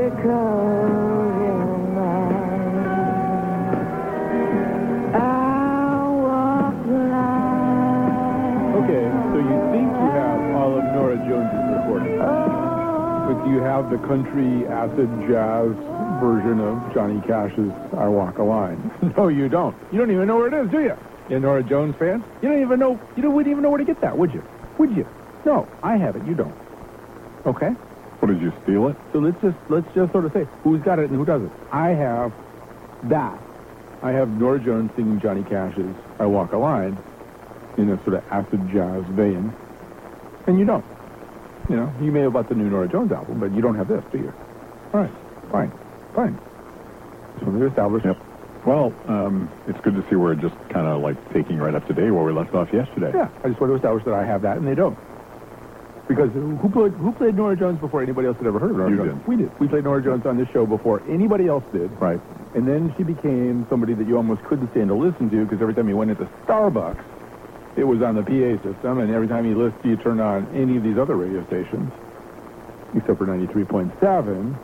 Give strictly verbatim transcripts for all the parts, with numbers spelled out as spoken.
because you're mine. I'll walk the line. Okay, so you think you have all of Nora Jones's recordings. But do you have the country acid jazz version of Johnny Cash's I Walk a Line? No, you don't. You don't even know where it is, do you? You Nora Jones fan? You don't even know, you don't, wouldn't even know where to get that, would you? Would you? No, I have it, you don't. Okay? What, did you steal it? So let's just, let's just sort of say who's got it and who doesn't. I have that. I have Nora Jones singing Johnny Cash's I Walk a Line in a sort of acid jazz vein, and you don't. You know, you may have bought the new Nora Jones album, but you don't have this, do you? All right, fine, fine. So we established. Yep. Well, um, it's good to see we're just kind of like taking right up to date where we left off yesterday. Yeah, I just want to establish that I have that, and they don't. Because who played who played Nora Jones before anybody else had ever heard of Nora You Jones? did. We did. We played Nora Jones on this show before anybody else did. Right. And then she became somebody that you almost couldn't stand to listen to because every time you went into Starbucks, it was on the P A system, and every time you listened, you turned on any of these other radio stations, except for ninety-three point seven,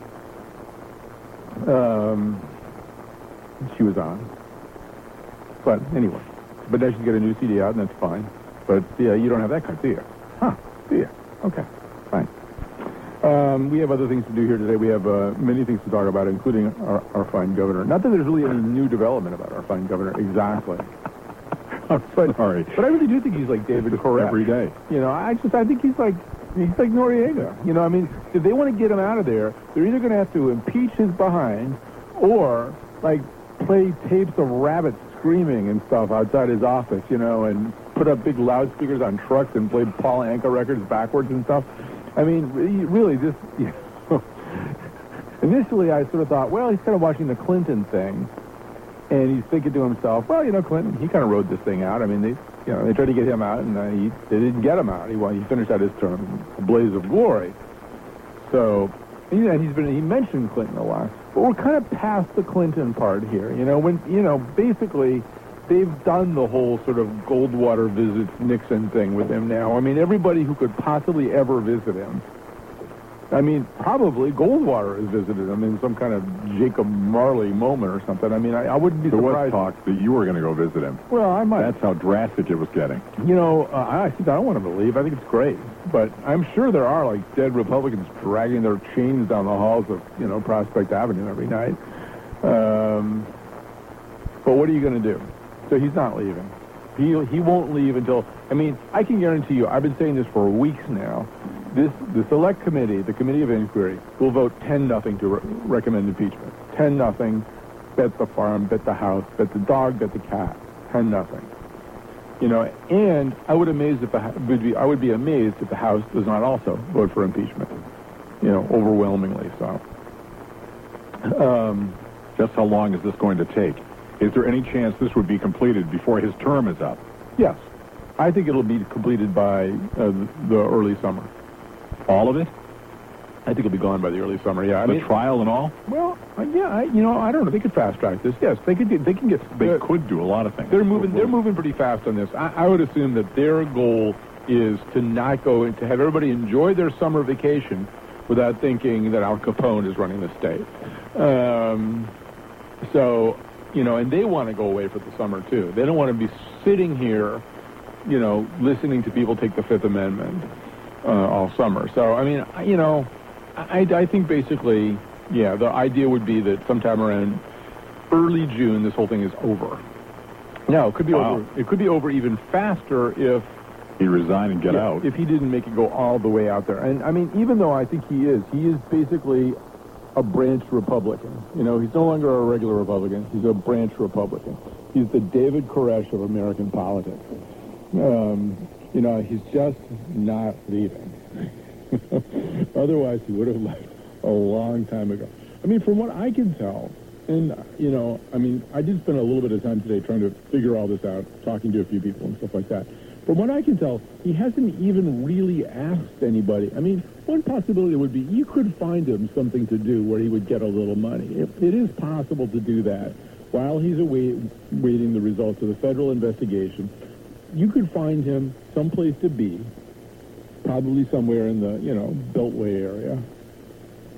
um, she was on. But anyway, but now she's got a new C D out, and that's fine. But yeah, you don't have that kind, do you? Huh? Do you? Okay, fine. Um, we have other things to do here today. We have uh, many things to talk about, including our, our fine governor. Not that there's really any new development about our fine governor, exactly. I'm But, sorry. but I really do think he's like David Koresh. Every day. You know, I just, I think he's like, he's like Noriega. You know, I mean, if they want to get him out of there, they're either going to have to impeach his behind or, like, play tapes of rabbits screaming and stuff outside his office, you know, and put up big loudspeakers on trucks and play Paul Anka records backwards and stuff. I mean, really, this, you know, initially I sort of thought, well, he's kind of watching the Clinton thing. And he's thinking to himself, well, you know, Clinton, he kind of rode this thing out. I mean, they, you know, they tried to get him out, and uh, he, they didn't get him out. He, well, he finished out his term, a blaze of glory. So, and, and he's been, he mentioned Clinton a lot. But we're kind of past the Clinton part here. You know, when, you know, basically, they've done the whole sort of Goldwater visits Nixon thing with him now. I mean, everybody who could possibly ever visit him. I mean, probably Goldwater has visited him in some kind of Jacob Marley moment or something. I mean, I, I wouldn't be there surprised. There was talk that you were going to go visit him. Well, I might. That's how drastic it was getting. You know, uh, I think I don't want him to leave. I think it's great. But I'm sure there are, like, dead Republicans dragging their chains down the halls of, you know, Prospect Avenue every night. Um, but what are you going to do? So he's not leaving. He, he won't leave until, I mean, I can guarantee you, I've been saying this for weeks now, This, the select committee, the committee of inquiry, will vote ten nothing to re- recommend impeachment. ten nothing, bet the farm, bet the house, bet the dog, bet the cat. ten nothing. You know, and I would amazed if the, would be, I would be amazed if the House does not also vote for impeachment. You know, overwhelmingly so. Um, Just how long is this going to take? Is there any chance this would be completed before his term is up? yes, I think it'll be completed by uh, the early summer. All of it? I think it'll be gone by the early summer. Yeah, I The mean, trial and all? well, uh, yeah, I, you know, I don't know. They could fast track this. Yes, they could. Get, they can get. They uh, could do a lot of things. They're moving. They're moving pretty fast on this. I, I would assume that their goal is to not go and to have everybody enjoy their summer vacation without thinking that Al Capone is running the state. Um, so, you know, and they want to go away for the summer too. They don't want to be sitting here, you know, listening to people take the Fifth Amendment uh, all summer. So, I mean, you know, I, I think basically, yeah, the idea would be that sometime around early June, this whole thing is over. No, it could be Wow. over. It could be over even faster if He'd resign and get yeah, out. if he didn't make it go all the way out there. And I mean, even though I think he is, he is basically a branch Republican. You know, he's no longer a regular Republican. He's a branch Republican. He's the David Koresh of American politics. Um, you know, he's just not leaving. Otherwise, he would have left a long time ago. I mean, from what I can tell, and, you know, I mean, I did spend a little bit of time today trying to figure all this out, talking to a few people and stuff like that. From what I can tell, he hasn't even really asked anybody. I mean, one possibility would be you could find him something to do where he would get a little money. It, it is possible to do that while he's await, awaiting the results of the federal investigation. You could find him someplace to be, probably somewhere in the, you know, Beltway area.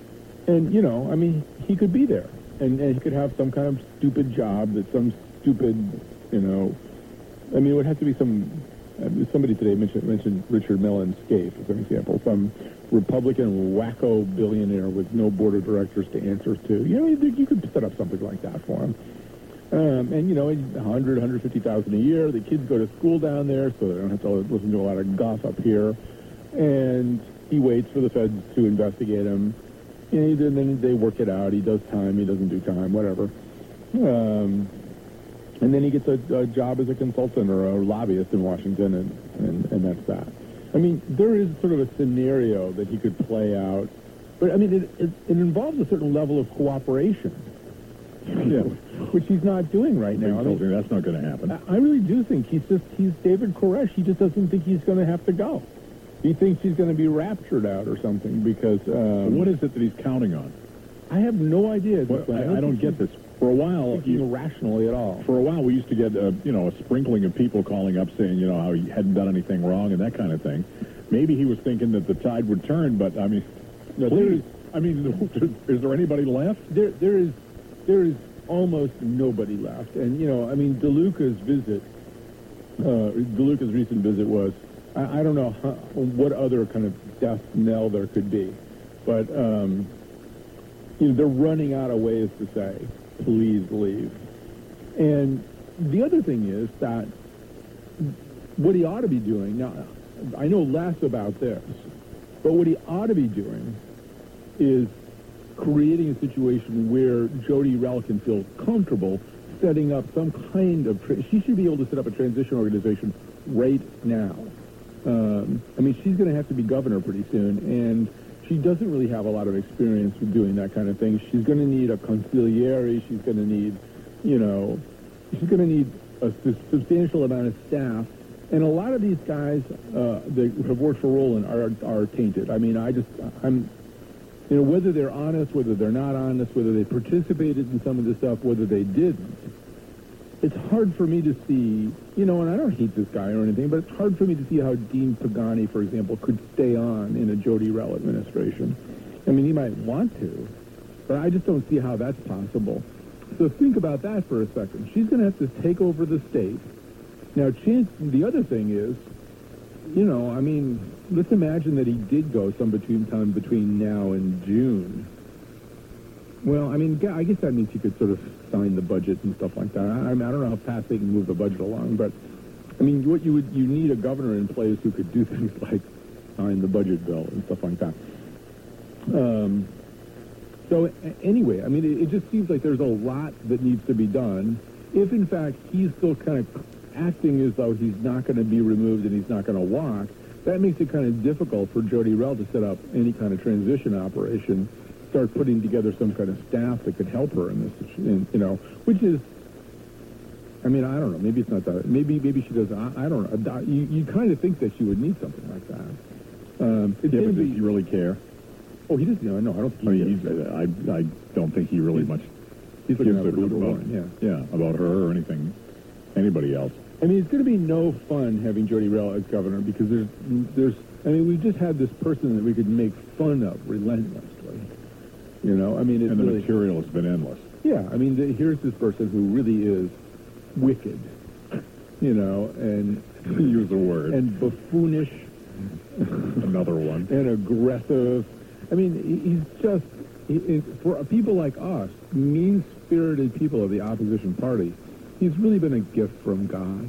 And, you know, I mean, he could be there. And, and he could have some kind of stupid job that some stupid, you know, I mean, it would have to be some, uh, somebody today mentioned, mentioned Richard Mellon Scaife as an example, some Republican wacko billionaire with no board of directors to answer to. You know, you, you could set up something like that for him. Um, and, you know, one hundred, one hundred fifty thousand a year. The kids go to school down there, so they don't have to listen to a lot of guff up here. And he waits for the feds to investigate him. And then they work it out. He does time. He doesn't do time, whatever. Um, and then he gets a, a job as a consultant or a lobbyist in Washington, and, and, and that's that. I mean, there is sort of a scenario that he could play out. But, I mean, it, it, it involves a certain level of cooperation. Yeah, which he's not doing right now. I mean, that's not going to happen. I, I really do think he's just, he's David Koresh. He just doesn't think he's going to have to go. He thinks he's going to be raptured out or something because... Um, what is it that he's counting on? I have no idea. Well, I, don't, I don't get this. For a while... Thinking rationally at all. For a while, we used to get, uh, you know, a sprinkling of people calling up saying, you know, how he hadn't done anything wrong and that kind of thing. Maybe he was thinking that the tide would turn, but, I mean... No, there is, I mean, is there anybody left? There, there is... There is almost nobody left. And, you know, I mean, DeLuca's visit, uh, DeLuca's recent visit was, I, I don't know how, what other kind of death knell there could be. But, um, you know, they're running out of ways to say, please leave. And the other thing is that what he ought to be doing, now, I know less about this, but what he ought to be doing is creating a situation where Jody Rell can feel comfortable setting up some kind of... Tra- she should be able to set up a transition organization right now. Um, I mean, she's going to have to be governor pretty soon, and she doesn't really have a lot of experience with doing that kind of thing. She's going to need a consigliere. She's going to need, you know, she's going to need a su- substantial amount of staff. And a lot of these guys uh, that have worked for Rowland are, are tainted. I mean, I just... I'm... You know, whether they're honest, whether they're not honest, whether they participated in some of this stuff, whether they didn't, it's hard for me to see, you know, and I don't hate this guy or anything, but it's hard for me to see how Dean Pagani, for example, could stay on in a Jody Rell administration. I mean, he might want to, but I just don't see how that's possible. So think about that for a second. She's going to have to take over the state. Now, chance, the other thing is, you know, I mean, let's imagine that he did go some between time between now and June. Well, I mean, I guess that means he could sort of sign the budget and stuff like that. I, I mean, I don't know how fast they can move the budget along, but I mean, what you would you need a governor in place who could do things like sign the budget bill and stuff like that. Um. So anyway, I mean, it, it just seems like there's a lot that needs to be done. If in fact he's still kind of acting as though he's not going to be removed and he's not going to walk, that makes it kind of difficult for Jody Rell to set up any kind of transition operation, start putting together some kind of staff that could help her in this, in, you know, which is, I mean, I don't know, maybe it's not that, maybe maybe she doesn't, I, I don't know, you, you kind of think that she would need something like that. Um, yeah, but does he really care? Oh, he doesn't, no, no, I don't think he I, mean, he's, uh, I, I don't think he really he's, much he's gives looking a out for hoot number about, one, yeah. yeah, about her or anything, anybody else. I mean, it's going to be no fun having Jody Rell as governor because there's, there's, I mean, we just had this person that we could make fun of relentlessly. You know, I mean, it's and the really, material has been endless. Yeah, I mean, the, here's this person who really is wicked, you know, and use the word, and buffoonish, another one, and aggressive. I mean, he, he's just he, he, for people like us, mean-spirited people of the opposition party. He's really been a gift from God.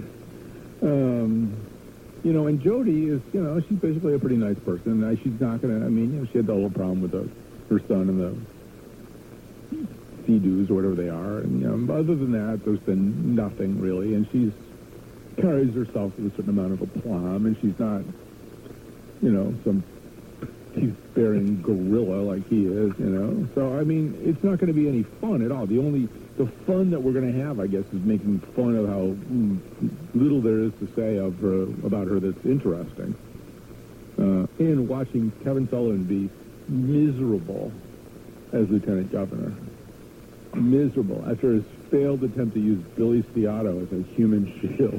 Um, you know, and Jody is, you know, she's basically a pretty nice person. Uh, she's not going to, I mean, you know, she had the whole problem with the, her son and the Sea-Doos or whatever they are. And, you know, other than that, there's been nothing really. And she's carries herself with a certain amount of aplomb. And she's not, you know, some teeth-bearing gorilla like he is, you know. So, I mean, it's not going to be any fun at all. The only... The fun that we're going to have, I guess, is making fun of how mm, little there is to say of her, about her that's interesting. Uh, and watching Kevin Sullivan be miserable as lieutenant governor. Miserable. After his failed attempt to use Billy Stiato as a human shield.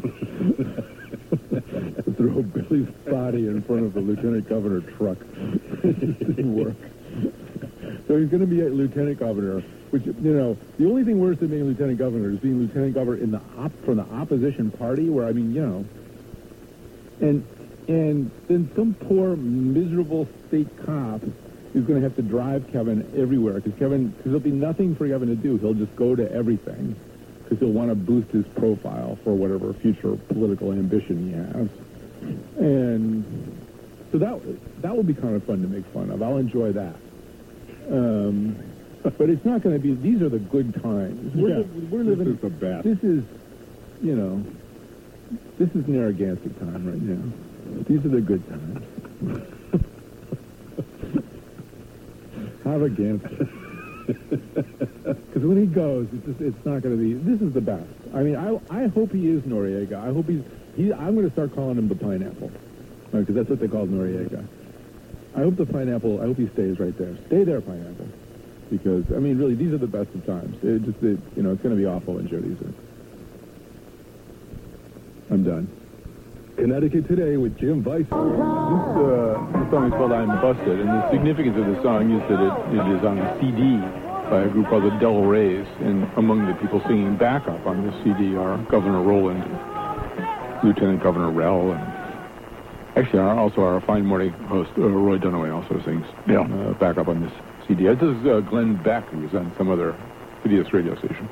To throw Billy's body in front of the lieutenant governor truck. It didn't work. So he's going to be a lieutenant governor, which, you know, the only thing worse than being lieutenant governor is being lieutenant governor in the op- from the opposition party, where, I mean, you know, and and then some poor, miserable state cop is going to have to drive Kevin everywhere, because Kevin, because there'll be nothing for Kevin to do. He'll just go to everything, because he'll want to boost his profile for whatever future political ambition he has. And so that that will be kind of fun to make fun of. I'll enjoy that. Um, but it's not going to be, these are the good times. We're, Yeah, we're living, this is the best. This is, you know, this is Narragansett time right now. These are the good times. Narragansett. Because when he goes, it's just, it's not going to be, this is the best. I mean, I I hope he is Noriega. I hope he's, he, I'm going to start calling him the pineapple. Because that's what they call Noriega. I hope the pineapple, I hope he stays right there. Stay there, pineapple. Because, I mean, really, these are the best of times. It just, it, you know, it's going to be awful when Jody's in. I'm done. Connecticut Today with Jim Weiss. This, uh, this song is called I'm Busted, and the significance of the song is that it, it is on a C D by a group called the Del Reys, and among the people singing backup on this C D are Governor Rowland, Lieutenant Governor Rell, and actually our, also our fine morning host, uh, Roy Dunaway, also sings Yeah. uh, backup on this C D. This is uh, Glenn Beck, who was on some other hideous radio station.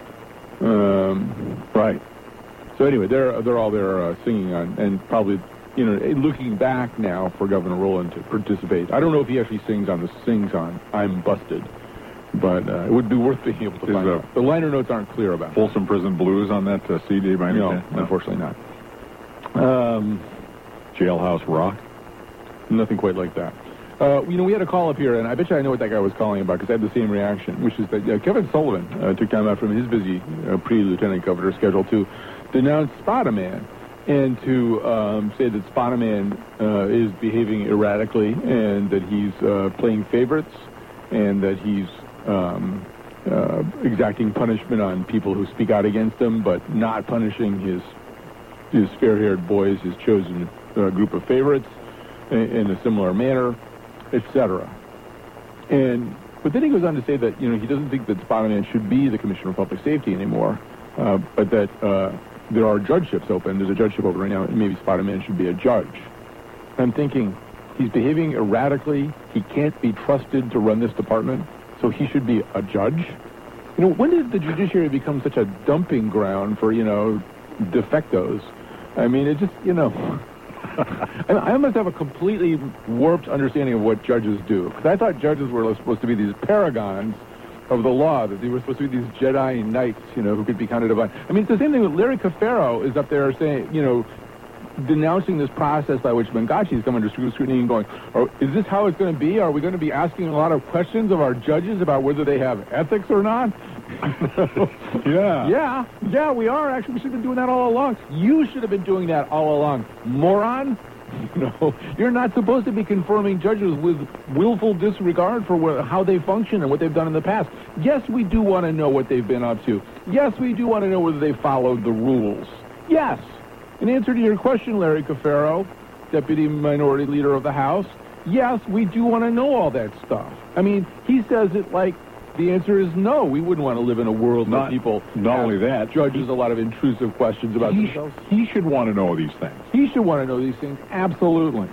Um, right. So anyway, they're they're all there uh, singing on, and probably, you know, looking back now for Governor Rowland to participate. I don't know if he actually sings on the sings on I'm Busted, but uh, it would be worth being able to Is find the- out. The liner notes aren't clear about it. Folsom Prison Blues on that uh, C D by any No, chance? unfortunately not. Um, Jailhouse Rock? Nothing quite like that. Uh, you know, we had a call up here, and I bet you I know what that guy was calling about, because I had the same reaction, which is that uh, Kevin Sullivan uh, took time out from his busy uh, pre-lieutenant governor schedule to denounce Spider-Man and to um, say that Spider-Man uh, is behaving erratically and that he's uh, playing favorites and that he's um, uh, exacting punishment on people who speak out against him, but not punishing his his fair-haired boys, his chosen uh, group of favorites, in, in a similar manner, et cetera. And but then he goes on to say that, you know, he doesn't think that Spider-Man should be the Commissioner of Public Safety anymore, uh, but that uh, there are judgeships open. There's a judgeship open right now, and maybe Spider-Man should be a judge. I'm thinking, he's behaving erratically. He can't be trusted to run this department, so he should be a judge. You know, when did the judiciary become such a dumping ground for, you know, defectos? I mean, it just, you know, I, I must have a completely warped understanding of what judges do. Because I thought judges were supposed to be these paragons of the law, that they were supposed to be these Jedi Knights, you know, who could be kind of divine. I mean, it's the same thing with Larry Cafaro is up there saying, you know, denouncing this process by which Benghazi come under scrutiny and going, oh, is this how it's going to be? Are we going to be asking a lot of questions of our judges about whether they have ethics or not? Yeah. Yeah, yeah, we are. Actually, we should have been doing that all along. You should have been doing that all along, moron. No, you're not supposed to be confirming judges with willful disregard for where, how they function and what they've done in the past. Yes, we do want to know what they've been up to. Yes, we do want to know whether they followed the rules. Yes. In answer to your question, Larry Cafaro, Deputy Minority Leader of the House, yes, we do want to know all that stuff. I mean, he says it like the answer is no. We wouldn't want to live in a world where Not- people not ask only that, judges a lot of intrusive questions about He, themselves. he should want to know these things. He should want to know these things, absolutely.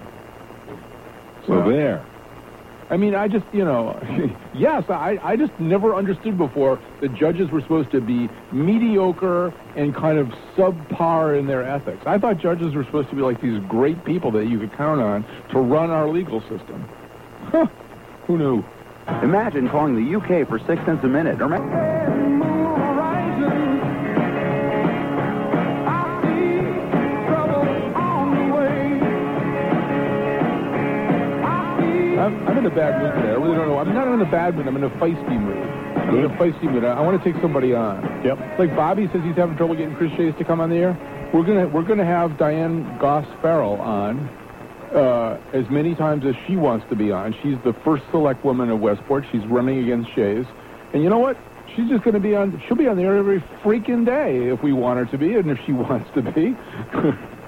So Well, there. I mean, I just, you know, yes, I, I just never understood before that judges were supposed to be mediocre and kind of subpar in their ethics. I thought judges were supposed to be like these great people that you could count on to run our legal system. Huh. Who knew? Imagine calling the U K for six cents a minute. Or I'm, I'm in a bad mood today. I really don't know. I'm not in a bad mood. I'm in a feisty mood. I'm in a feisty mood. I, I want to take somebody on. Yep. Like Bobby says he's having trouble getting Chris Chase to come on the air. We're gonna we're gonna have Diane Goss Farrell on uh, as many times as she wants to be on. She's the first select woman of Westport. She's running against Shays, and you know what? She's just going to be on. She'll be on the air every freaking day if we want her to be, and if she wants to be.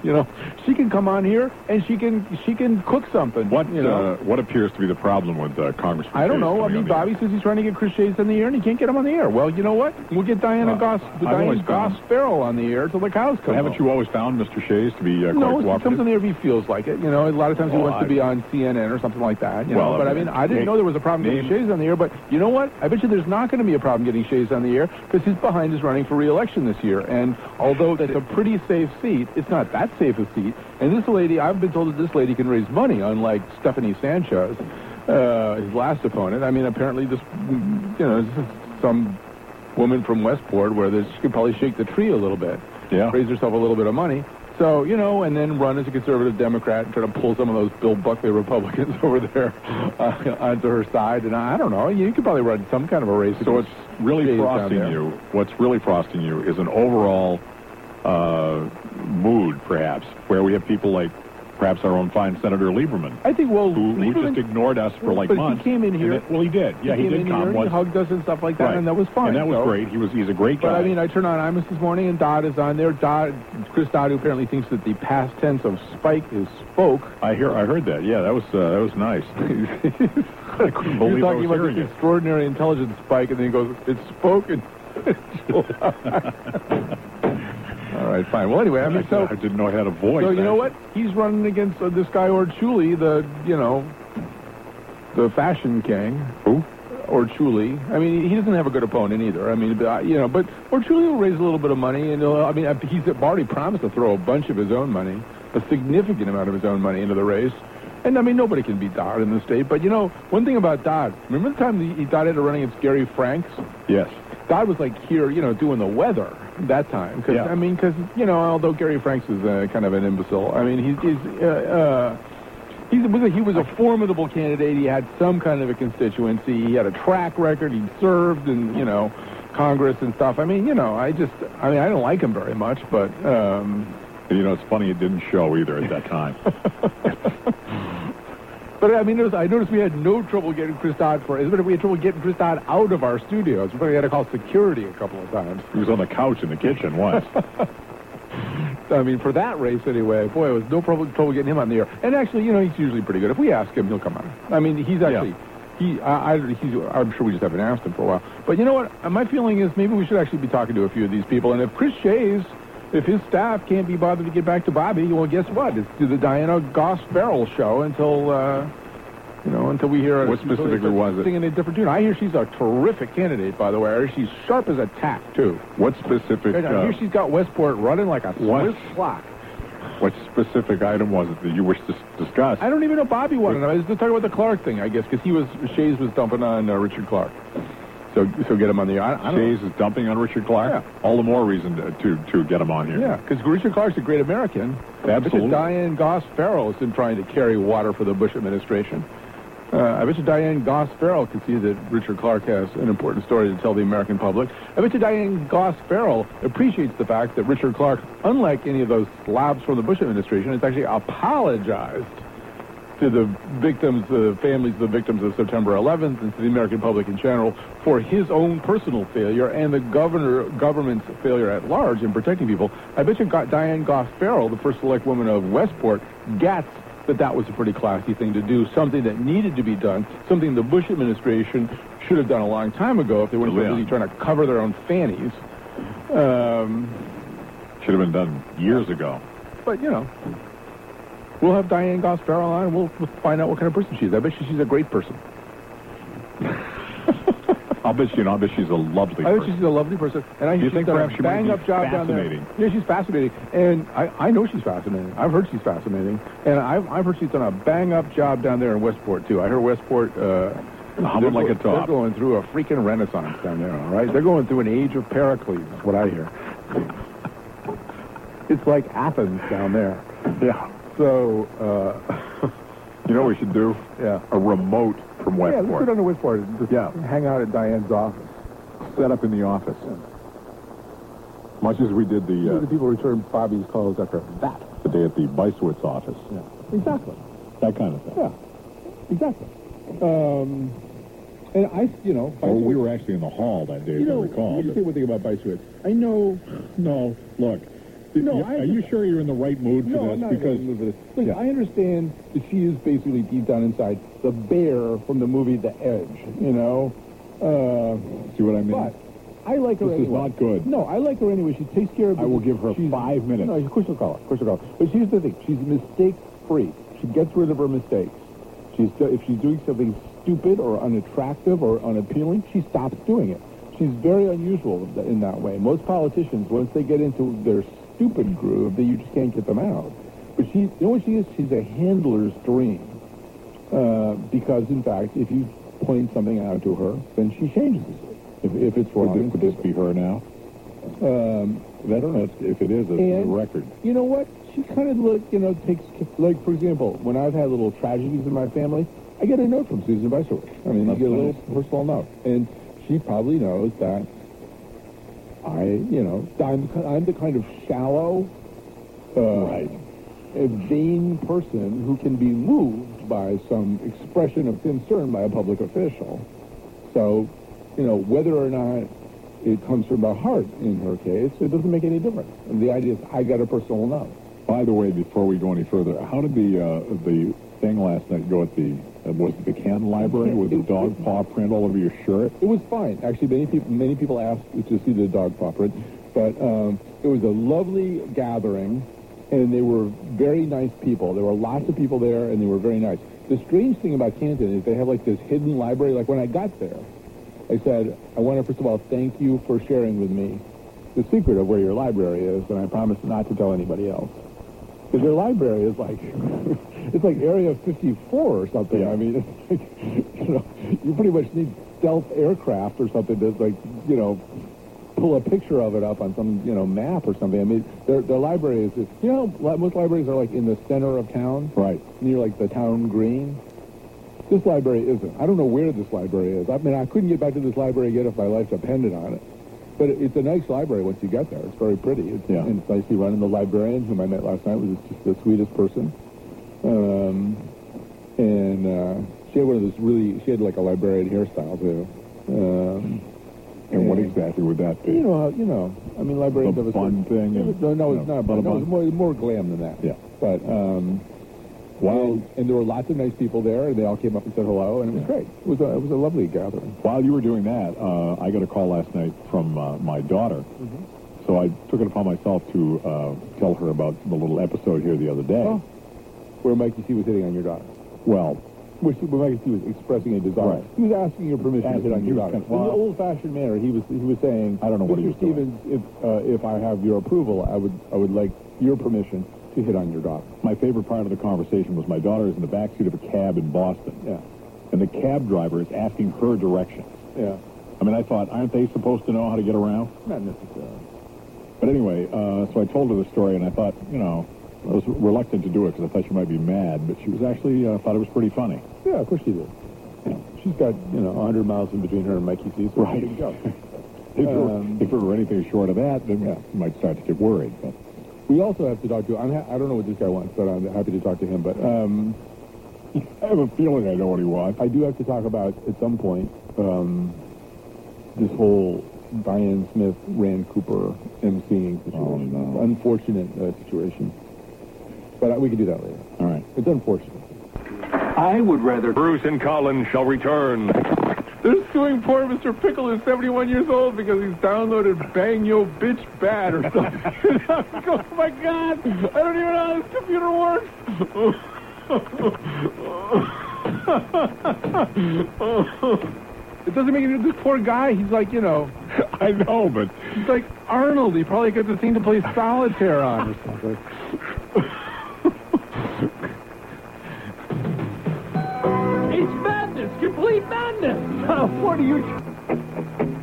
You know, she can come on here and she can she can cook something. What you know? uh, what appears to be the problem with uh, Congressman? I don't Shays know. I coming mean, on the Bobby air? says he's trying to get Chris Shays on the air, and he can't get him on the air. Well, you know what? We'll get Diana Uh, Goss, I've always Diana Goss found- Farrell on the air till the cows come But haven't home. you always found Mister Shays to be uh, quite No, he cooperative? comes on the air if he feels like it. You know, a lot of times he Well, wants to I- be on C N N or something like that. You Well, know, but I I mean, mean, I didn't name- know there was a problem getting name- Shays on the air. But you know what? I bet you there's not going to be a problem getting Shays on the air because his behind is running for re-election this year. And although that's a pretty safe seat, it's not that safe a seat. And this lady, I've been told that this lady can raise money, unlike Stephanie Sanchez, uh, his last opponent. I mean, apparently this, you know, this is some woman from Westport where this, she could probably shake the tree a little bit, Yeah. raise herself a little bit of money. So, you know, and then run as a conservative Democrat and try to pull some of those Bill Buckley Republicans over there uh, onto her side. And I don't know, you could probably run some kind of a race. So what's really Shays down frosting there. you, what's really frosting you is an overall uh, mood, perhaps, where we have people like perhaps our own fine Senator Lieberman, I think, well, who, who Lieberman- just ignored us for like but months. he came in and here. then- well, he did. Yeah, he, came did in come here and once. he hugged us and stuff like that, Right. and that was fine. And that was so- great. He was he's a great guy. But I mean, I turn on Imus this morning, and Dodd is on there. Dodd, Chris Dodd, who apparently thinks that the past tense of spike is spoke. I hear I heard that. Yeah, that was uh, that was nice. I couldn't He's believe I talking was about hearing this it. extraordinary intelligence spike, and then he goes, "It's spoken." All right, fine. Well, anyway, I mean, so I didn't know I had a voice. so you know actually. what? He's running against uh, this guy Orchuli, the you know, the fashion king. Who? Orchuli. I mean, he doesn't have a good opponent either. I mean, uh, you know, but Orchuli will raise a little bit of money, and he'll, I mean, he's already promised to throw a bunch of his own money, a significant amount of his own money into the race. And I mean, nobody can beat Dodd in the state. But you know, one thing about Dodd, remember the time he, he Dodd had to run against Gary Franks? Yes. Dodd was like here, you know, doing the weather that time. Cause, Yeah. I mean, because, you know, although Gary Franks is uh, kind of an imbecile, I mean, he's, he's uh, uh, He was, a, he was a formidable candidate. He had some kind of a constituency. He had a track record. He served in, you know, Congress and stuff. I mean, you know, I just, I mean, I don't like him very much, but, um... You know, it's funny it didn't show either at that time. But, I mean, it was, I noticed we had no trouble getting Chris Dodd for, as a matter of fact, we had trouble getting Chris Dodd out of our studios. We had to call security a couple of times. He was on the couch in the kitchen once. I mean, for that race anyway, boy, it was no problem, trouble getting him on the air. And actually, you know, he's usually pretty good. If we ask him, he'll come on. I mean, he's actually, he, I, I, he's, I'm sure we just haven't asked him for a while. But you know what? My feeling is maybe we should actually be talking to a few of these people. And if Chris Shays, if his staff can't be bothered to get back to Bobby, well, guess what? It's the Diana Goss Farrell show until, uh, you know, until we hear What specifically was it? singing a different tune. I hear she's a terrific candidate, by the way. I hear she's sharp as a tack, too. What specific? And I Uh, hear she's got Westport running like a What? Swiss clock. what specific item was it that you wish to s- discuss? I don't even know Bobby wanted him. I was just talking about the Clark thing, I guess, because he was Shays was dumping on uh, Richard Clark. So, so get him on the. I, I don't Shays is dumping on Richard Clark. Yeah. All the more reason to to, to get him on here. Yeah, because Richard Clark's a great American. Absolutely. I bet you Diane Goss Farrell has been trying to carry water for the Bush administration. Uh, I bet you Diane Goss Farrell can see that Richard Clark has an important story to tell the American public. I bet you Diane Goss Farrell appreciates the fact that Richard Clark, unlike any of those slobs from the Bush administration, has actually apologized to the victims, the families of the victims of September eleventh, and to the American public in general for his own personal failure and the governor government's failure at large in protecting people. I bet you got Diane Goss Farrell, the first select woman of Westport, gets that that was a pretty classy thing to do, something that needed to be done, something the Bush administration should have done a long time ago if they weren't so Yeah. busy trying to cover their own fannies. Um, Should have been done years ago. but, you know, we'll have Diane Goss Farrell on, and we'll, we'll find out what kind of person she is. I bet you she's a great person. I'll bet you know. I bet she's a lovely I bet person. she's a lovely person. And I Do you she's think done perhaps a she might bang-up be job down there. fascinating? Yeah, she's fascinating. And I, I know she's fascinating. I've heard she's fascinating. And I've, I've heard she's done a bang-up job down there in Westport, too. I heard Westport... Uh, Humming like a They're top. going through a freaking renaissance down there, all right? They're going through an age of Pericles, is what I hear. It's like Athens down there. Yeah. So, uh... You know what we should do? yeah. A remote from Yeah, let's go Westport. down to Westport and just Yeah. hang out at Diane's office. Set up in the office. Much as we did the, uh, the people return Bobby's calls after that. the day at the Bysowitz office. Yeah, exactly. That kind of thing. Yeah, exactly. Um, and I, you know, Oh, we were actually in the hall that day, you if know, I recall. let me but- say one thing about Bysowitz. I know, No, look, No, are I you sure you're in the right mood for No, this? I'm not because in the mood for this. Look, yeah. I understand that she is basically deep down inside the bear from the movie The Edge, you know? Uh, See what I mean? but I like her This is anyway. not good. No, I like her anyway. She takes care of I will give her she's- five minutes. No, of course you'll call her. Of course you'll call her. But here's the thing. She's mistake-free. She gets rid of her mistakes. She's If she's doing something stupid or unattractive or unappealing, she stops doing it. She's very unusual in that way. Most politicians, once they get into their stupid groove, that you just can't get them out. But she, you know what she is? She's a handler's dream. Uh, because, in fact, if you point something out to her, then she changes it. If, if it's wrong. Would this, would this be her now? Um, I don't know if it is a, a And- record. You know what? She kind of, like, you know, takes, like, for example, when I've had little tragedies in my family, I get a note from Susan Beisowitz. I mean, That's you get a nice. little personal note. And she probably knows that I, you know, I'm, I'm the kind of shallow, uh, Right. a vain person who can be moved by some expression of concern by a public official. So, you know, whether or not it comes from the heart in her case, it doesn't make any difference. And the idea is I got a personal note. By the way, before we go any further, how did the uh, the thing last night go at the uh, was it the Canton Library with the dog paw print all over your shirt? It was fine. Actually, many people many people asked to see the dog paw print, but um, it was a lovely gathering, and they were very nice people. There were lots of people there, and they were very nice. The strange thing about Canton is they have like this hidden library. Like when I got there, I said, I want to first of all thank you for sharing with me the secret of where your library is, and I promise not to tell anybody else. Because their library is like, it's like Area fifty-four or something. Yeah. I mean, it's like, you know, you pretty much need stealth aircraft or something to, like, you know, pull a picture of it up on some, you know, map or something. I mean, their, their library is, you know, li- most libraries are like in the center of town. Right. Near like the town green. This library isn't. I don't know where this library is. I mean, I couldn't get back to this library yet if my life depended on it. But it, it's a nice library once you get there. It's very pretty. It's, Yeah. And it's nicely run. And the librarian, whom I met last night, was just the sweetest person. Um, and uh, she had one of those really, she had like a librarian hairstyle, too. Um, And what exactly would that be? you know, how- you know, I mean, librarians The have a bun certain- thing and- No, no, it's no, not a not a bun. No, bun? it's more, more glam than that. Yeah. But, um, While and, and there were lots of nice people there, and they all came up and said hello, and it was great. It was a, it was a lovely gathering. while you were doing that, uh, I got a call last night from uh, my daughter. Mm-hmm. So I took it upon myself to uh, tell her about the little episode here the other day. Oh. Where Mikey C was hitting on your daughter. Well, Where, she, where Mikey C was expressing a desire. Right. He was asking your permission Asking- to hit on he your was daughter. kind of- In an well- old-fashioned manner, he was he was saying, I don't know what he Mister was doing. Stevens, if uh, if I have your approval, I would I would like your permission to hit on your daughter. my favorite part of the conversation was my daughter is in the backseat of a cab in Boston. Yeah. And the cab driver is asking her directions. Yeah. I mean, I thought, aren't they supposed to know how to get around? Not necessarily. But anyway, uh, so I told her the story, and I thought, you know, I was reluctant to do it because I thought she might be mad, but she was actually, uh, thought it was pretty funny. Yeah, of course she did. Yeah. She's got, you know, one hundred miles in between her and Mikey C, so Right. she can go. If, it were, Um, if it were anything short of that, then Yeah. you might start to get worried. But We also have to talk to, I'm ha- I don't know what this guy wants, but I'm happy to talk to him. But um, I have a feeling I know what he wants. I do have to talk about, at some point, um, this whole Diane Smith, Rand Cooper emceeing situation. Oh, no. Unfortunate uh, situation. But uh, we can do that later. All right. It's unfortunate. I would rather. Bruce and Colin shall return. They're suing poor Mister Pickle, who's seventy-one years old, because he's downloaded Bang Yo Bitch Bad or something. Oh, my God. I don't even know how this computer works. It doesn't make any difference. This poor guy, he's like, you know, I know, but he's like Arnold. He probably gets a thing to play solitaire on or something. It's madness, complete madness. Uh, what are you?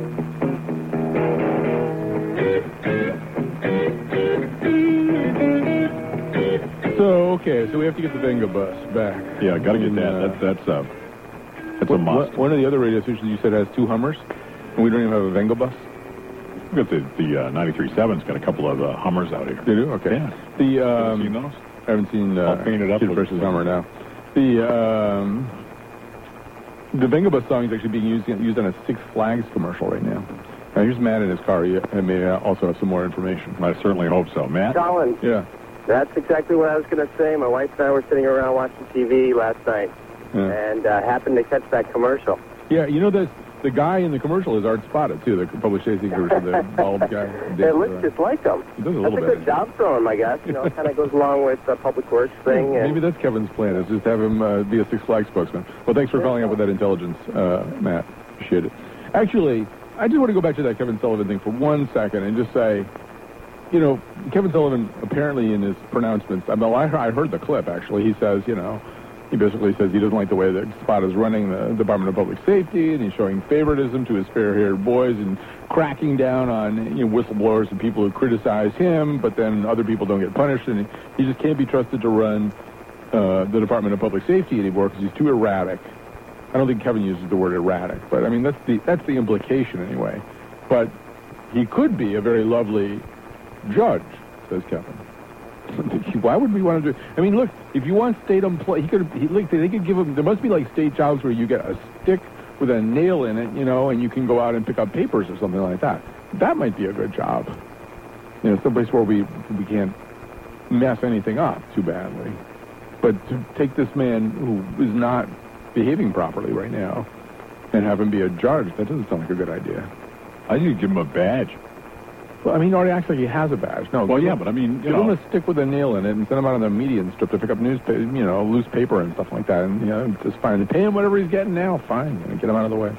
So, okay, so we have to get the Venga bus back. yeah, got to get And, that. uh, That's that's uh, that's a One- must. One of the other radio stations you said has two Hummers, and we don't even have a Venga bus. We got the the uh, ninety-three seven's got a couple of uh, Hummers out here. They do? Okay. Yeah. The, Have um, you seen those? I haven't seen uh, All painted up Kid with- versus Hummer now. The, um, the Venga bus song is actually being used, used on a Six Flags commercial right now. Now, here's Matt in his car. He uh, may uh, also have some more information. I certainly hope so. Matt? Colin, Yeah. that's exactly what I was going to say. My wife and I were sitting around watching T V last night Yeah. and uh, happened to catch that commercial. Yeah, you know, this, the guy in the commercial is Art Spotted, too, the public safety commercial, the bald guy. It looks just like him. He does a That's little a bit. good job for him, I guess. You know, it kind of goes along with the public works thing. And Maybe that's Kevin's plan, is just have him uh, be a Six Flags spokesman. Well, thanks for calling up with that intelligence, uh, Matt. Appreciate it. Actually, I just want to go back to that Kevin Sullivan thing for one second and just say, you know, Kevin Sullivan apparently in his pronouncements, I mean, I I heard the clip, actually. He says, you know, he basically says he doesn't like the way that Spot is running the Department of Public Safety, and he's showing favoritism to his fair-haired boys and cracking down on, you know, whistleblowers and people who criticize him, but then other people don't get punished, and he just can't be trusted to run uh, the Department of Public Safety anymore because he's too erratic. I don't think Kevin uses the word erratic, but I mean, that's the that's the implication anyway. But he could be a very lovely judge, says Kevin. Why would we want to do? I mean, look, if you want state employee, he could. He, look, they could give him. There must be like state jobs where you get a stick with a nail in it, you know, and you can go out and pick up papers or something like that. That might be a good job. You know, someplace where we we can't mess anything up too badly. But to take this man who is not behaving properly right now and have him be a judge, that doesn't sound like a good idea. I need to give him a badge. Well, I mean, he already acts like he has a badge. No, Well, give yeah, him- but I mean, you give him know, a stick with a nail in it and send him out on the median strip to pick up newspaper, you know, loose paper and stuff like that. And, you know, just fine. Pay him whatever he's getting now, fine. And get him out of the way.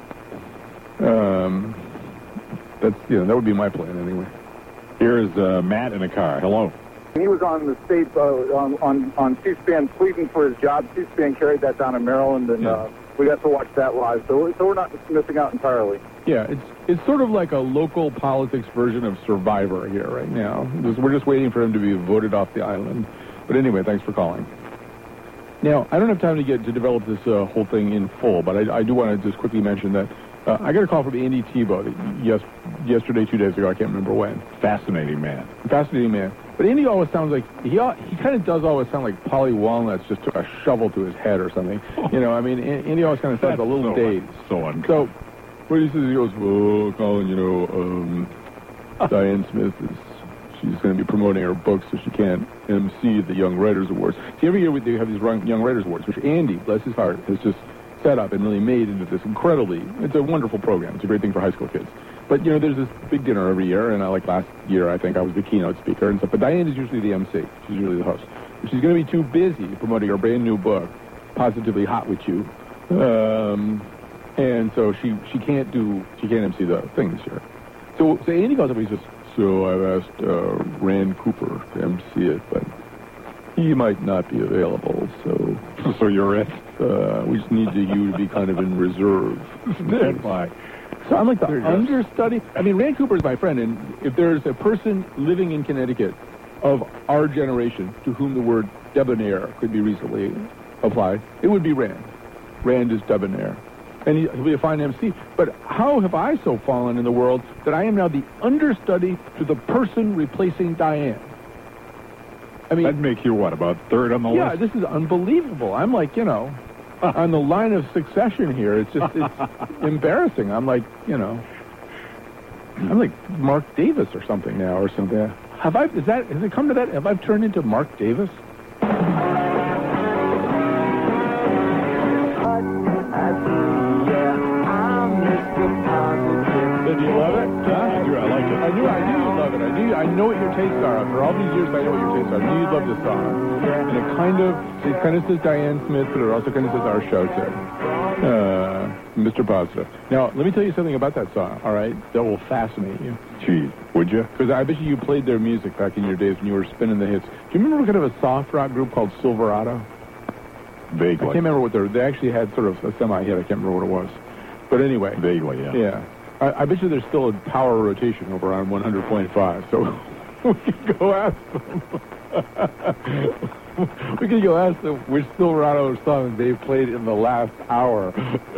Um, that's, you know, that would be my plan anyway. here is uh, Matt in a car. Hello. He was on the state uh, on on on C-SPAN pleading for his job. C-SPAN carried that down in Maryland, and Yeah. uh, we got to watch that live. So, so we're not missing out entirely. Yeah, it's it's sort of like a local politics version of Survivor here right now. Just- We're just waiting for him to be voted off the island. But anyway, thanks for calling. Now, I don't have time to get to develop this uh, whole thing in full, but I, I do want to just quickly mention that uh, I got a call from Andy Tebow that yes, yesterday, two days ago, I can't remember when. Fascinating man. Fascinating man. But Andy always sounds like, he al- he kind of does always sound like Polly Walnuts just took a shovel to his head or something. You know, I mean, An- Andy always kind of sounds a little so, dazed. So uncommon. So, what he says, he goes, oh, Colin, you know, um, Diane Smith is, she's going to be promoting her book, so she can't M C the Young Writers Awards. See, every year we do have these run- Young Writers Awards, which Andy, bless his heart, has just set up and really made into this incredibly, it's a wonderful program. It's a great thing for high school kids. But, you know, there's this big dinner every year, and I, like last year, I think I was the keynote speaker and stuff. But Diane is usually the M C. She's usually the host. She's going to be too busy promoting her brand new book, Positively Hot With You. Um, and so she, she can't do, she can't M C the thing this year. So, so Andy goes up and he says, so I've asked uh, Rand Cooper to M C it, but he might not be available, so... So you're it? Uh, we just need you to be kind of in reserve. That's why. So I'm like the There you go. understudy. I mean, Rand Cooper is my friend, and if there's a person living in Connecticut of our generation to whom the word debonair could be reasonably applied, it would be Rand. Rand is debonair. And he- he'll be a fine M C. But how have I so fallen in the world that I am now the understudy to the person replacing Diane? I mean, That'd make you, what, about third on the yeah, list? this is unbelievable. I'm like, you know, on the line of succession here. It's just, it's embarrassing. I'm like, you know, I'm like Mark Davis or something now or something. Have I, is that, has it come to that? Have I turned into Mark Davis? Did you love it? Huh? I do, I like it. I knew, I knew you'd love it. I knew, I know what your tastes are. For all these years, I know what your tastes are. I knew you'd love this song. And it kind of, it kind of says Diane Smith, but it also kind of says our show too. Uh, Mister Positive. Now, let me tell you something about that song. All right, that will fascinate you. Gee, would you? Because I bet you you played their music back in your days when you were spinning the hits. Do you remember kind of a soft rock group called Silverado? I Vaguely. can't remember what they were. They actually had sort of a semi-hit. I can't remember what it was. But anyway. Vaguely, yeah. Yeah. I, I bet you there's still a power rotation over on one hundred point five, so we can go ask them. We can go ask them which Silverado songs they've played in the last hour.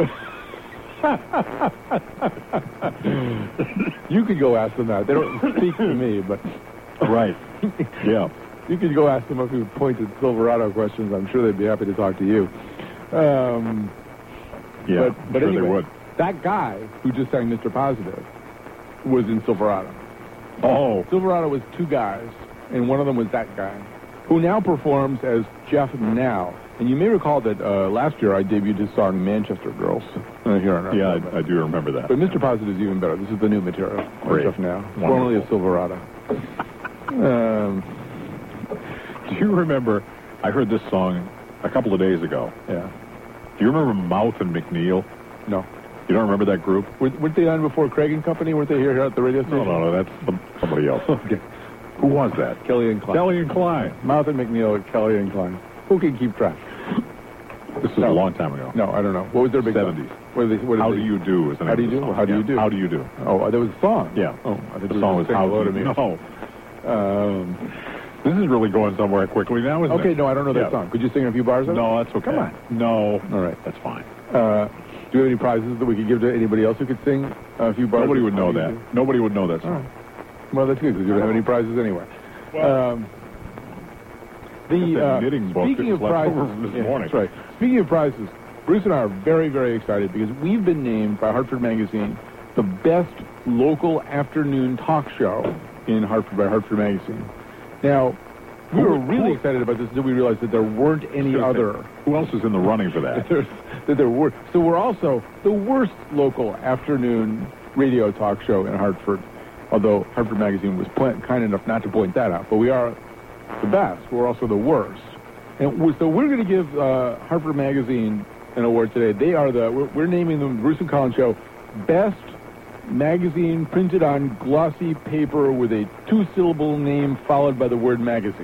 You could go ask them that. They don't speak to me, but... Right. Yeah. You could go ask them a few pointed Silverado questions. I'm sure they'd be happy to talk to you. Um, Yeah, but, but sure anyway, they would. that guy who just sang Mister Positive was in Silverado. Oh. Silverado was two guys, and one of them was that guy, who now performs as Jeff Now. And you may recall that uh, last year I debuted his song Manchester Girls uh, here on our Yeah, program. I, I do remember that. But Mister Positive is even better. This is the new material. Great. Jeff Now. Wonderful. Formerly a Silverado. um, Do you remember, I heard this song a couple of days ago. yeah. Do you remember Mouth and McNeil? No. You don't remember that group? Were, weren't they on before Craig and Company? Weren't they here, here at the radio station? No, no, no, that's some, somebody else. Okay. Who was that? Kelly and Klein. Kelly and Klein. Mouth and McNeil, Kelly and Klein. Who can keep track? This was No. a long time ago. No, I don't know. What was their big song? seventies. What did they, what did How they, do you do? Is the name How do you of the do? song. How do you Yeah. do? How do you do? Oh, that was a song. Yeah. Oh, I The song was How Hello Do to You Me. No. Um, This is really going somewhere quickly now, isn't it? okay, no, I don't know that Yeah. song. Could you sing a few bars of it? No, that's okay. Come on. No. All right. That's fine. Uh, do we have any prizes that we could give to anybody else who could sing a few bars? Nobody of would know How Do You that. Do? Nobody would know that Oh. song. Well, that's good because you don't have any prizes anyway. Um, the that uh, knitting book speaking that of was left prizes, over from this yeah, morning. that's right. Speaking of prizes, Bruce and I are very, very excited because we've been named by Hartford Magazine the best local afternoon talk show in Hartford by Hartford Magazine. Now, we Who- were really who- excited about this until we realized that there weren't any other. Who else is in the running for that? There's, that there were. So we're also the worst local afternoon radio talk show in Hartford, although Hartford Magazine was pl- kind enough not to point that out. But we are the best. We're also the worst. And we- so we're going to give uh, Hartford Magazine an award today. They are the, we're, we're naming them Bruce and Collins Show Best Magazine printed on glossy paper with a two-syllable name followed by the word magazine.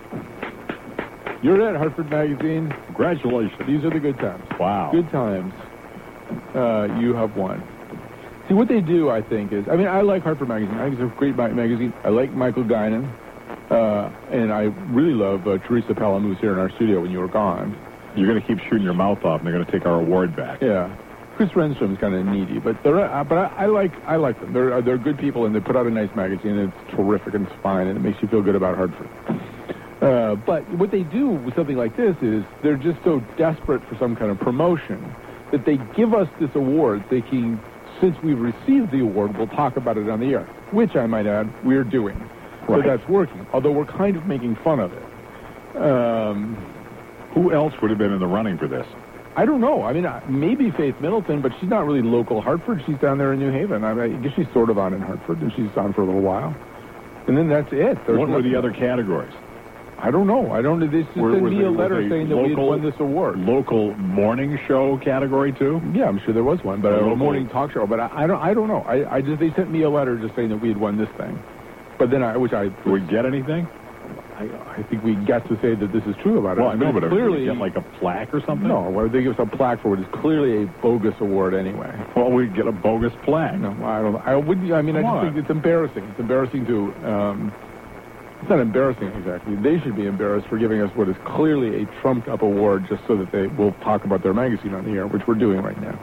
You're it, Hartford Magazine. Congratulations. These are the good times. Wow. Good times. Uh, you have won. See, what they do, I think, is... I mean, I like Hartford Magazine. I think it's a great ma- magazine. I like Michael Guinan. Uh, and I really love uh, Teresa Pelham, who's here in our studio when you were gone. You're going to keep shooting your mouth off, and they're going to take our award back. Yeah. Chris Renstrom's kind of needy, but they're uh, but I, I like I like them. They're uh, they're good people, and they put out a nice magazine. And it's terrific and it's fine, and it makes you feel good about Hartford. Uh, but what they do with something like this is they're just so desperate for some kind of promotion that they give us this award, thinking since we've received the award, we'll talk about it on the air. Which I might add, we're doing. So Right. that's working. Although we're kind of making fun of it. Um, Who else would have been in the running for this? I don't know. I mean, uh, maybe Faith Middleton, but she's not really local Hartford. She's down there in New Haven. I, mean, I guess she's sort of on in Hartford, and she's on for a little while. And then that's it. There's What were the nothing- other categories? I don't know. I don't know. They just Were- sent was me it- a was letter a saying that we had local- won this award. Local morning show category, too? Yeah, I'm sure there was one, but A a local- morning talk show. But I, I don't. I don't know. I, I just they sent me a letter just saying that we had won this thing. But then I, which I, Did we get anything? I, I think we got to say that this is true about it. Well, I know, it's but clearly clearly get like a plaque or something? no. Well, they give us a plaque for it. It's clearly a bogus award anyway. Well, we get a bogus plaque. No, I don't. I wouldn't. I mean, Come I just on. think it's embarrassing. It's embarrassing to. Um, it's not embarrassing exactly. They should be embarrassed for giving us what is clearly a trumped-up award just so that they will talk about their magazine on the air, which we're doing right now.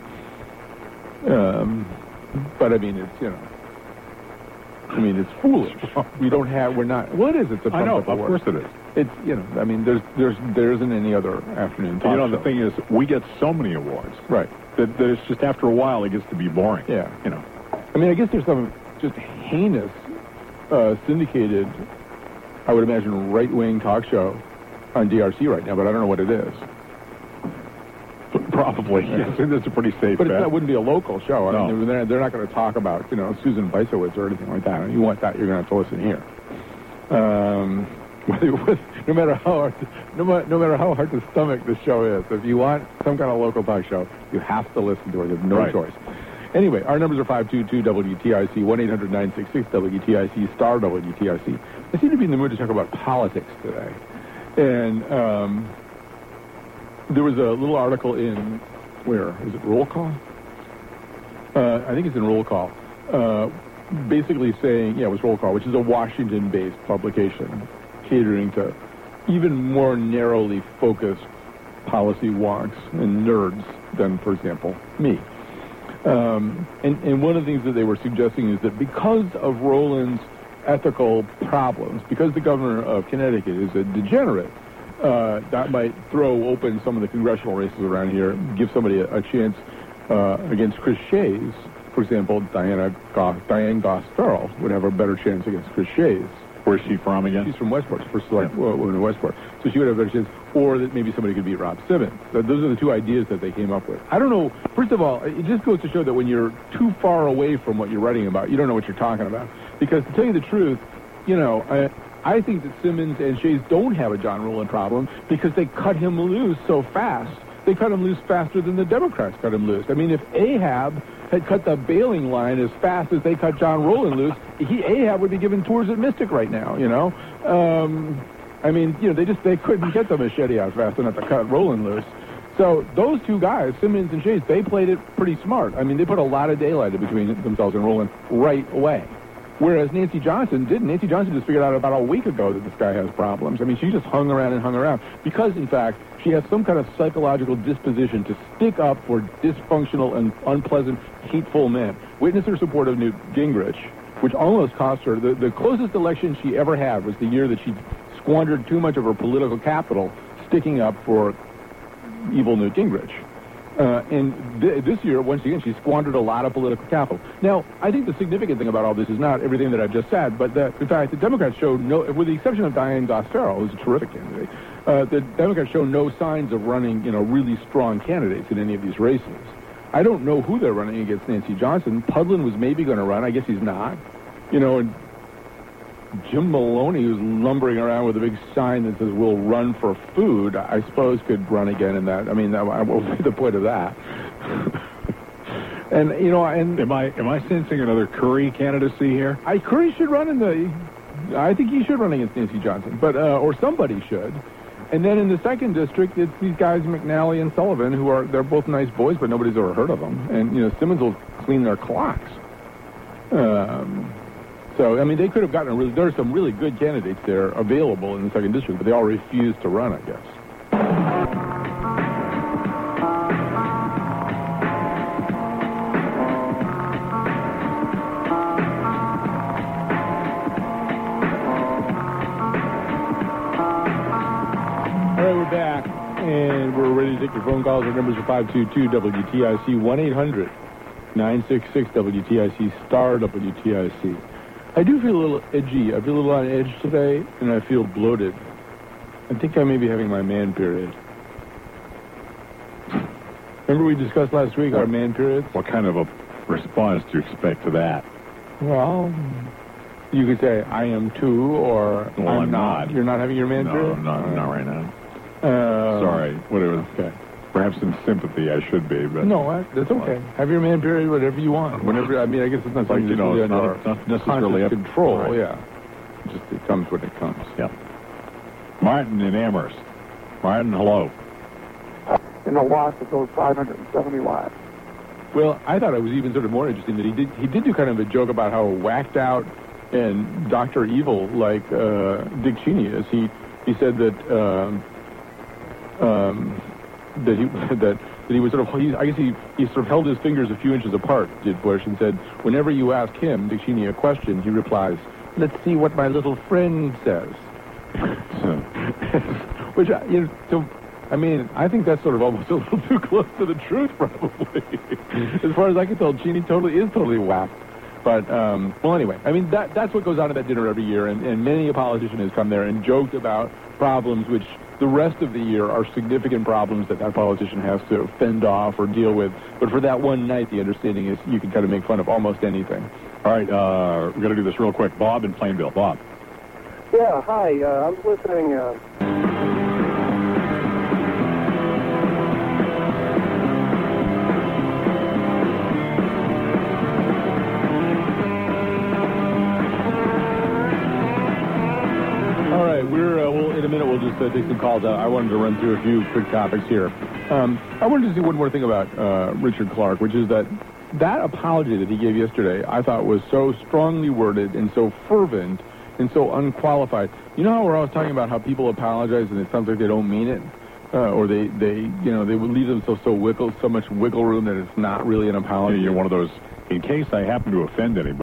Um, but I mean, it's you know. I mean, it's foolish. We don't have. We're not. Well, it is. It's a I know, trumped-up of award. course it is. It's you know. I mean, there's there's there isn't any other afternoon talk You know, show. the thing is, we get so many awards Right. that, that it's just after a while it gets to be boring. Yeah. You know. I mean, I guess there's some just heinous, uh, syndicated, I would imagine, right-wing talk show on D R C right now, but I don't know what it is. Probably. Yes, that's a pretty safe But bet. it's, that wouldn't be a local show. I No. mean, they're, they're not going to talk about, you know, Susan Weissowitz or anything like that. You want that, you're going to have to listen here. Um, no matter how hard, no, ma- no matter how hard to stomach the show is, if you want some kind of local talk show, you have to listen to it. There's no Right. choice. Anyway, our numbers are five two two W T I C, one eight hundred nine six six W T I C, star W T I C. I seem to be in the mood to talk about politics today. And um, there was a little article in, where? Is it Roll Call? Uh, I think it's in Roll Call. Uh, basically saying, yeah, it was Roll Call, which is a Washington-based publication catering to even more narrowly focused policy wonks and nerds than, for example, me. Um, and, and one of the things that they were suggesting is that because of Roland's ethical problems, because the governor of Connecticut is a degenerate, uh, that might throw open some of the congressional races around here, give somebody a, a chance uh, against Chris Shays, for example, Diana Goss, Diane Goss-Farrell would have a better chance against Chris Shays. Where's she from again? She's from Westport. She's first select yeah. woman in Westport. So she would have a better chance. Or that maybe somebody could beat Rob Simmons. So those are the two ideas that they came up with. I don't know. First of all, it just goes to show that when you're too far away from what you're writing about, you don't know what you're talking about. Because to tell you the truth, you know, I, I think that Simmons and Shays don't have a John Rowland problem because they cut him loose so fast. They cut him loose faster than the Democrats cut him loose. I mean, if Ahab had cut the bailing line as fast as they cut John Rowland loose, he Ahab would be giving tours at Mystic right now, you know? Um, I mean, you know, they just they couldn't get the machete out fast enough to cut Rowland loose. So those two guys, Simmons and Shays, they played it pretty smart. I mean, they put a lot of daylight between themselves and Rowland right away. Whereas Nancy Johnson didn't. Nancy Johnson just figured out about a week ago that this guy has problems. I mean, she just hung around and hung around because, in fact, she has some kind of psychological disposition to stick up for dysfunctional and unpleasant, hateful men. Witness her support of Newt Gingrich, which almost cost her. The, the closest election she ever had was the year that she squandered too much of her political capital sticking up for evil Newt Gingrich. Uh, and th- this year, once again, she squandered a lot of political capital. Now, I think the significant thing about all this is not everything that I've just said, but that, in fact, the Democrats showed no, with the exception of Diane Goss-Farrell, who's a terrific candidate, uh, the Democrats show no signs of running, you know, really strong candidates in any of these races. I don't know who they're running against Nancy Johnson. Pudlin was maybe going to run. I guess he's not. You know, and Jim Maloney, who's lumbering around with a big sign that says, "We'll run for food," I suppose could run again in that. I mean, that, what would be the point of that? And, you know, and... Am I am I sensing another Curry candidacy here? I Curry should run in the... I think he should run against Nancy Johnson, but uh, or somebody should. And then in the second district, it's these guys, McNally and Sullivan, who are... They're both nice boys, but nobody's ever heard of them. And, you know, Simmons will clean their clocks. Um... So, I mean, they could have gotten a really... There are some really good candidates there available in the second district, but they all refused to run, I guess. All right, we're back, and we're ready to take your phone calls. Our numbers are five two two W T I C, one eight hundred nine six six W T I C, star W T I C. I do feel a little edgy. I feel a little on edge today, and I feel bloated. I think I may be having my man period. Remember we discussed last week our man periods? What kind of a response do you expect to that? Well, you could say, I am too, or well, I'm, I'm not. not. You're not having your man no, period? No, no, not right now. Uh, Sorry. Whatever. Okay. Perhaps in sympathy I should be, but... No, I, that's okay. Have your man period whatever you want. Whenever, I mean, I guess it's not like, something you know, really it's under not, not necessarily conscious up control, right. yeah. It just, it comes when it comes. Yeah. Martin in Amherst. Martin, hello. In a loss of those five hundred seventy watts. Well, I thought it was even sort of more interesting that he did he did do kind of a joke about how whacked out and Doctor Evil like uh, Dick Cheney is. He he said that um, um, that he that that he was sort of he, I guess he he sort of held his fingers a few inches apart, did Bush, and said whenever you ask him, Dick Cheney, a question, he replies, "Let's see what my little friend says." Which you know, so. I mean, I think that's sort of almost a little too close to the truth, probably. As far as I can tell, Cheney totally is totally whacked. But, um, well, anyway, I mean, that that's what goes on at that dinner every year, and, and many a politician has come there and joked about problems which the rest of the year are significant problems that that politician has to fend off or deal with. But for that one night, the understanding is you can kind of make fun of almost anything. All right, uh, we're going to do this real quick. Bob in Plainville. Bob. Yeah, hi. Uh, I was listening... Uh... We're, uh, we'll, in a minute, we'll just uh, take some calls. Uh, I wanted to run through a few quick topics here. Um, I wanted to say one more thing about uh, Richard Clark, which is that that apology that he gave yesterday, I thought was so strongly worded and so fervent and so unqualified. You know how we're always talking about how people apologize and it sounds like they don't mean it? Uh, or they, they, you know, they would leave themselves so wiggle, so much wiggle room that it's not really an apology. Yeah, you're one of those, in case I happen to offend anybody.